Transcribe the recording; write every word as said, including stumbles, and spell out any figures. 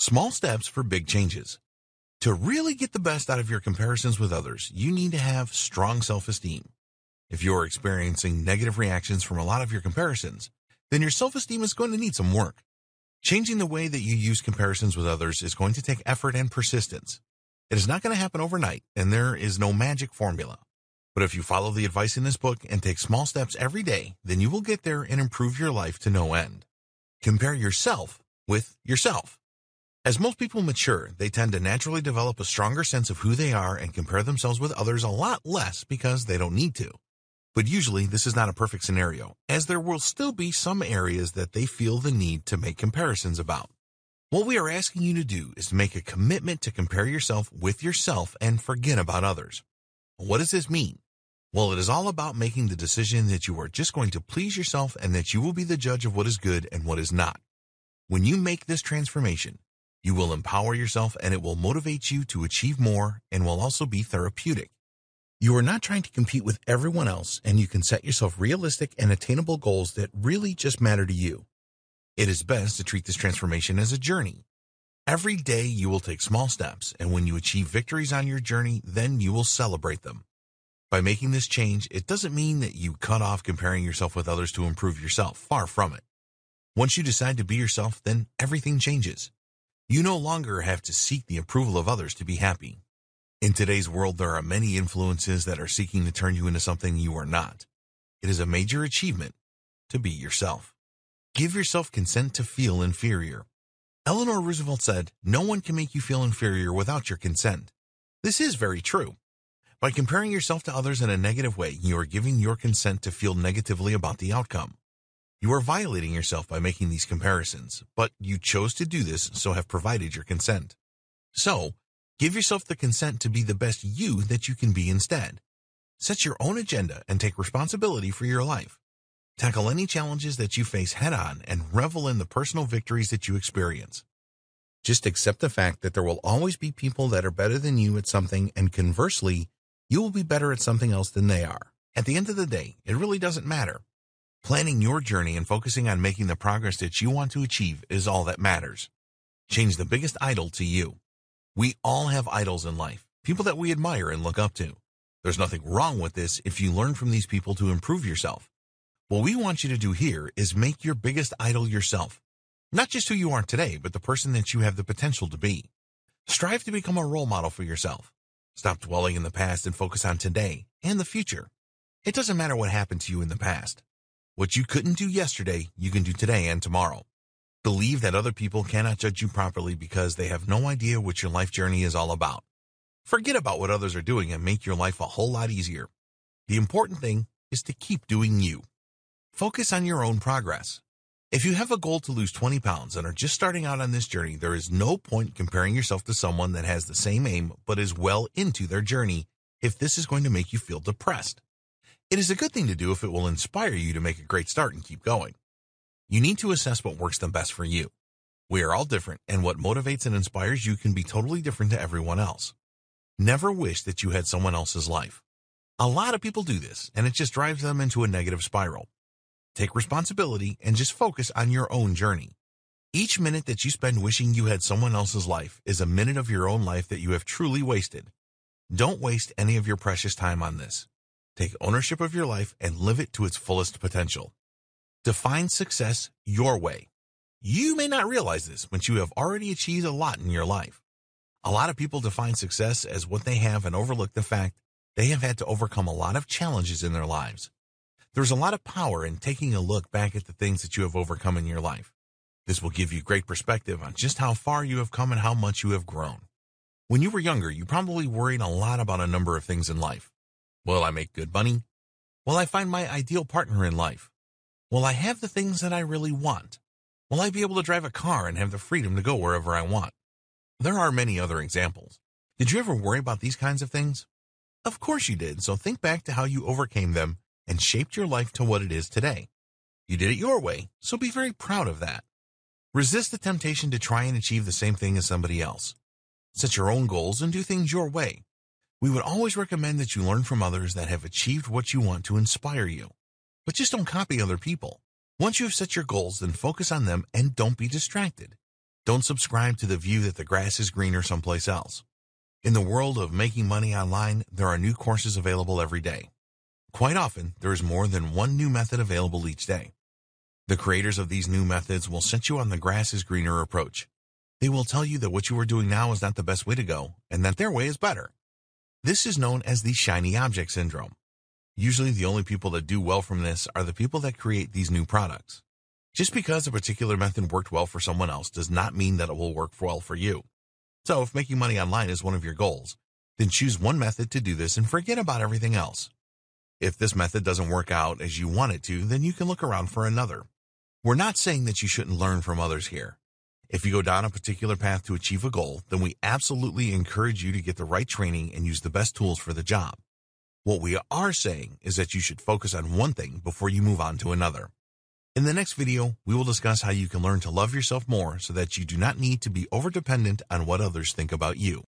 Small steps for big changes. To really get the best out of your comparisons with others, you need to have strong self-esteem. If you're experiencing negative reactions from a lot of your comparisons, then your self-esteem is going to need some work. Changing the way that you use comparisons with others is going to take effort and persistence. It is not going to happen overnight, and there is no magic formula. But if you follow the advice in this book and take small steps every day, then you will get there and improve your life to no end. Compare yourself with yourself. As most people mature, they tend to naturally develop a stronger sense of who they are and compare themselves with others a lot less because they don't need to. But usually this is not a perfect scenario, as there will still be some areas that they feel the need to make comparisons about. What we are asking you to do is to make a commitment to compare yourself with yourself and forget about others. What does this mean? Well, it is all about making the decision that you are just going to please yourself and that you will be the judge of what is good and what is not. When you make this transformation, you will empower yourself and it will motivate you to achieve more and will also be therapeutic. You are not trying to compete with everyone else, and you can set yourself realistic and attainable goals that really just matter to you. It is best to treat this transformation as a journey. Every day you will take small steps, and when you achieve victories on your journey, then you will celebrate them. By making this change, it doesn't mean that you cut off comparing yourself with others to improve yourself. Far from it. Once you decide to be yourself, then everything changes. You no longer have to seek the approval of others to be happy. In today's world, there are many influences that are seeking to turn you into something you are not. It is a major achievement to be yourself. Give yourself consent to feel inferior. Eleanor Roosevelt said, "No one can make you feel inferior without your consent." This is very true. By comparing yourself to others in a negative way, you are giving your consent to feel negatively about the outcome. You are violating yourself by making these comparisons, but you chose to do this, so have provided your consent. So, give yourself the consent to be the best you that you can be instead. Set your own agenda and take responsibility for your life. Tackle any challenges that you face head-on and revel in the personal victories that you experience. Just accept the fact that there will always be people that are better than you at something, and conversely, you will be better at something else than they are. At the end of the day, it really doesn't matter. Planning your journey and focusing on making the progress that you want to achieve is all that matters. Change the biggest idol to you. We all have idols in life, people that we admire and look up to. There's nothing wrong with this if you learn from these people to improve yourself. What we want you to do here is make your biggest idol yourself. Not just who you are today, but the person that you have the potential to be. Strive to become a role model for yourself. Stop dwelling in the past and focus on today and the future. It doesn't matter what happened to you in the past. What you couldn't do yesterday, you can do today and tomorrow. Believe that other people cannot judge you properly because they have no idea what your life journey is all about. Forget about what others are doing and make your life a whole lot easier. The important thing is to keep doing you. Focus on your own progress. If you have a goal to lose twenty pounds and are just starting out on this journey, there is no point comparing yourself to someone that has the same aim but is well into their journey if this is going to make you feel depressed. It is a good thing to do if it will inspire you to make a great start and keep going. You need to assess what works the best for you. We are all different, and what motivates and inspires you can be totally different to everyone else. Never wish that you had someone else's life. A lot of people do this, and it just drives them into a negative spiral. Take responsibility and just focus on your own journey. Each minute that you spend wishing you had someone else's life is a minute of your own life that you have truly wasted. Don't waste any of your precious time on this. Take ownership of your life and live it to its fullest potential. Define success your way. You may not realize this, but you have already achieved a lot in your life. A lot of people define success as what they have and overlook the fact they have had to overcome a lot of challenges in their lives. There's a lot of power in taking a look back at the things that you have overcome in your life. This will give you great perspective on just how far you have come and how much you have grown. When you were younger, you probably worried a lot about a number of things in life. Will I make good money? Will I find my ideal partner in life? Will I have the things that I really want? Will I be able to drive a car and have the freedom to go wherever I want? There are many other examples. Did you ever worry about these kinds of things? Of course you did, so think back to how you overcame them and shaped your life to what it is today. You did it your way, so be very proud of that. Resist the temptation to try and achieve the same thing as somebody else. Set your own goals and do things your way. We would always recommend that you learn from others that have achieved what you want to inspire you. But just don't copy other people. Once you have set your goals, then focus on them and don't be distracted. Don't subscribe to the view that the grass is greener someplace else. In the world of making money online, there are new courses available every day. Quite often, there is more than one new method available each day. The creators of these new methods will set you on the grass is greener approach. They will tell you that what you are doing now is not the best way to go, and that their way is better. This is known as the shiny object syndrome. Usually the only people that do well from this are the people that create these new products. Just because a particular method worked well for someone else does not mean that it will work well for you. So if making money online is one of your goals, then choose one method to do this and forget about everything else. If this method doesn't work out as you want it to, then you can look around for another. We're not saying that you shouldn't learn from others here. If you go down a particular path to achieve a goal, then we absolutely encourage you to get the right training and use the best tools for the job. What we are saying is that you should focus on one thing before you move on to another. In the next video, we will discuss how you can learn to love yourself more so that you do not need to be overdependent on what others think about you.